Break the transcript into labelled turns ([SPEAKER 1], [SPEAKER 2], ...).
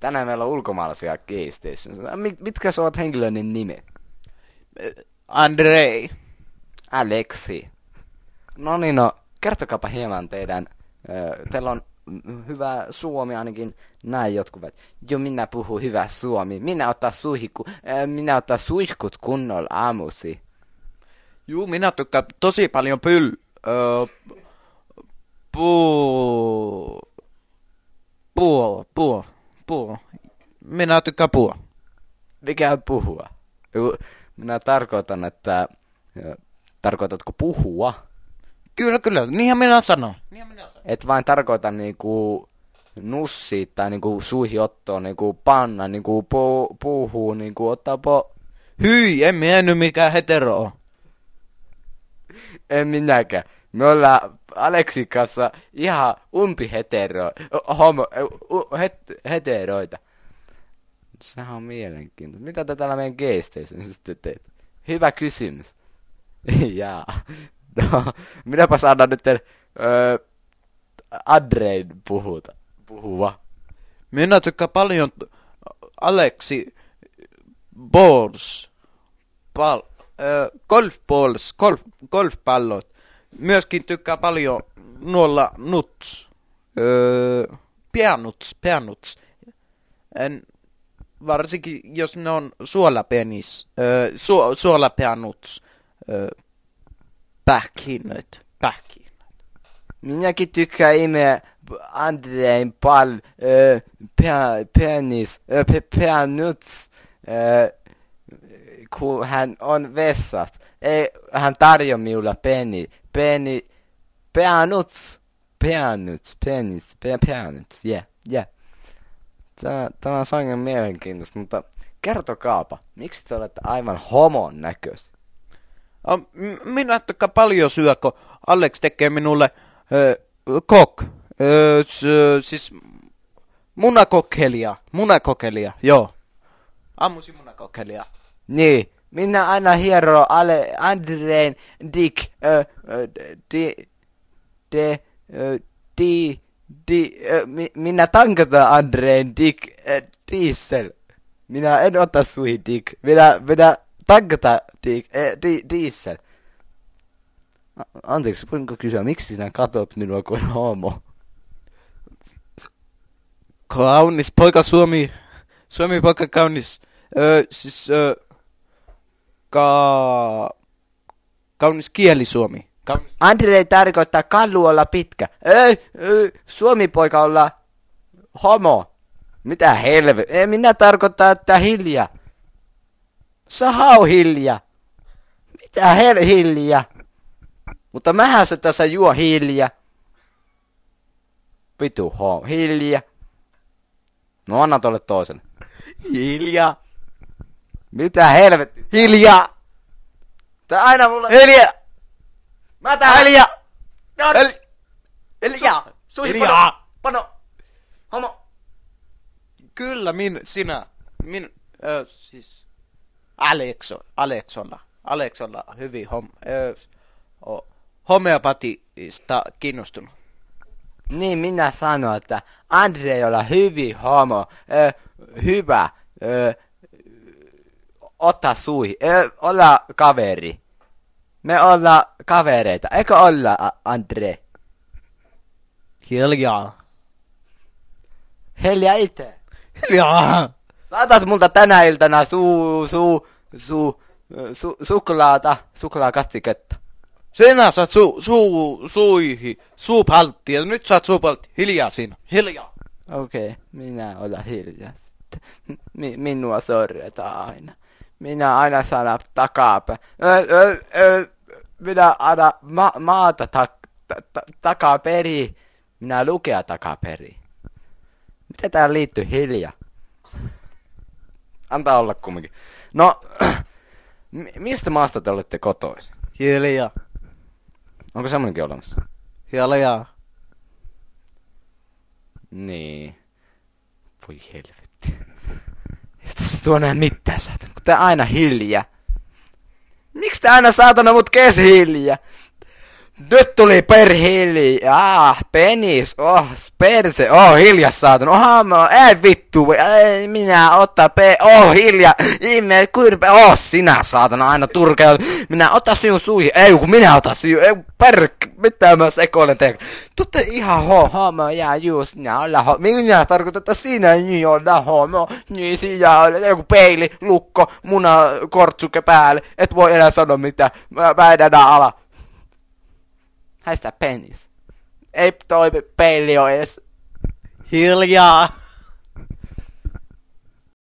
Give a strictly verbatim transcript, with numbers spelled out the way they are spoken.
[SPEAKER 1] Tänään meillä on ulkomaalaisia keisteissä. Mit, mitkä ovat henkilöiden nimet?
[SPEAKER 2] Andrei.
[SPEAKER 1] Aleksi. No niin, no, kertokaapa hieman teidän, ö, teillä on hyvä suomi ainakin, näin jotkut. Jo, minä puhun hyvä suomi. Minä ottaa suihku, ö, minä ottaa suihkut kunnolla aamusi.
[SPEAKER 2] Juu, minä tykkään tosi paljon pyl... Öö, puu... Puu... Puu... Puu... Minä tykkään puhua.
[SPEAKER 1] Mikä on puhua? Minä tarkoitan, että... Tarkoitatko puhua?
[SPEAKER 2] Kyllä, kyllä. Niinhän minä sanon. Niinhän minä sanon.
[SPEAKER 1] Et vain tarkoita niinku... Nussi tai niinku suihin ottoa, niinku panna, niinku pu, puhuu, niinku ottaa po...
[SPEAKER 2] Hyi, en minä nyt mikään hetero oo.
[SPEAKER 1] En minäkään. Me ollaan Aleksin kanssa ihan umpi hetero, homo, het, heteroita. Sehän on mielenkiintoista. Mitä te täällä meidän geisteissä sitten teet? Hyvä kysymys. Jaa. No, minäpä saadaan nyt öö, Andrein puhuta. Puhua.
[SPEAKER 2] Minä tykkään paljon Aleksi Balls. Pal, äh, golfballs, golf, golfpallot. Myöskin tykkää paljon nuolla nuts. Öö, pianuts, pianuts. En, varsinkin jos ne on suolapenis. Öö, su, suolapeanuts. Öö, pähkinöt, pähkinöt.
[SPEAKER 1] Minäkin tykkään imeä Andrein pal, öö, pe, penis, öö, pe, peanuts. Öö, kun hän on vessassa. Ei, hän tarjoaa minulle peni, peni, peanuts, peanuts, penis, pe, peanuts, yeah, yeah. Tämä, tämä on sangen mielenkiintoista, mutta kertokaapa, miksi te olette aivan homon näköisiä?
[SPEAKER 2] Minä tykkään paljon syödä, kun Alex tekee minulle ö, kok, ö, s, siis munakokkelia, munakokkelia, joo. Aamusi munakokkelia.
[SPEAKER 1] Niin, minä aina hieroo Ale Andrein dick, ö, ö, di, de, ö, di, di, ö, mi, minä tankataan Andrein dick, ö, diesel. Minä en ota sui dick, minä, minä tankata dick, ö, di, diesel. Anteeksi, voinko kysyä, miksi sinä katot minua kuin homo?
[SPEAKER 2] Kaunis poika Suomi, Suomi poika kaunis, öö, siis öö, Ka... kaunis kieli Suomi. Kaunis...
[SPEAKER 1] Andrei tarkoittaa kallu olla pitkä. Ei, ei, Suomi-poika olla homo. Mitä helve? Ei, minä tarkoittaa, että hiljaa. Sahau hiljaa. Mitä hel hiljaa? Mutta mähän se tässä juo hiljaa. Vitu homo. Hiljaa. No anna tolle toisen.
[SPEAKER 2] Hiljaa.
[SPEAKER 1] Mitä helvetti?
[SPEAKER 2] Hiljaa.
[SPEAKER 1] Tää aina mulle...
[SPEAKER 2] Hiljaa.
[SPEAKER 1] Mä tää...
[SPEAKER 2] Hiljaa.
[SPEAKER 1] No,
[SPEAKER 2] Hiljaa.
[SPEAKER 1] Sui,
[SPEAKER 2] Hiljaa.
[SPEAKER 1] Pano. Pano. Homo.
[SPEAKER 2] Kyllä, min, sinä. Min, ö, siis... Alekso, Aleksolla. Aleksolla hyvin hom, ö, o, homeopatista kiinnostunut.
[SPEAKER 1] Niin, minä sanon, että Andrei olla hyvin homo. Ö, hyvä. Ö, ota sui. Ö, olla kaveri. Me olla kavereita. Eikö olla, Andrei?
[SPEAKER 2] Hiljaa.
[SPEAKER 1] Hiljaa itse.
[SPEAKER 2] Hiljaa.
[SPEAKER 1] Saatat multa tänä iltana suu, suu, suu, su, suklaata, suklaakastiketta.
[SPEAKER 2] Sinä saat su, suu, suihi, suupaltti ja nyt saat suupaltti. Hiljaa siinä. Hiljaa.
[SPEAKER 1] Okei, okay, minä olla hiljaa. Mi, minua sorretaan aina. Minä aina sanon takapäin. Minä aina ma, maata tak, ta, ta, takaperi. Minä lukea takaperi. Mitä tää liittyy hiljaa? Antaa olla kumminkin. No, mistä maasta te olette kotoisin?
[SPEAKER 2] Hiljaa.
[SPEAKER 1] Onko semmonenkin olemassa?
[SPEAKER 2] Hiljaa.
[SPEAKER 1] Niin. Voi helvetti. Ei tässä tuo näe mitään, saatana, kun tää aina hiljaa. Miksi tää aina saatana mut kes hiljaa? Nyt tuli perhili. Ah, penis. Oh, perse. Oh, hiljaa saatan. Oh, mä ei vittu. Ei minä ottaa pe... Oh, hiljaa. Ihme, kuinka... Oh, sinä saatan aina turkea. Minä otan sinun suihin. Ei, kun minä otan sinun. Ei, perk. Mitä mä sekoilen tehdä. Tutte ihan ho. Homo, jää juu. Sinä olla ho. Minä tarkoitan, että sinä niin olla homo. Niin sinä olla. Joku peili, lukko, muna, kortsuke päälle. Et voi enää sanoa mitään. Mä, mä edän ala. Haista penis. Ei toi peili oo ees.
[SPEAKER 2] Hiljaa.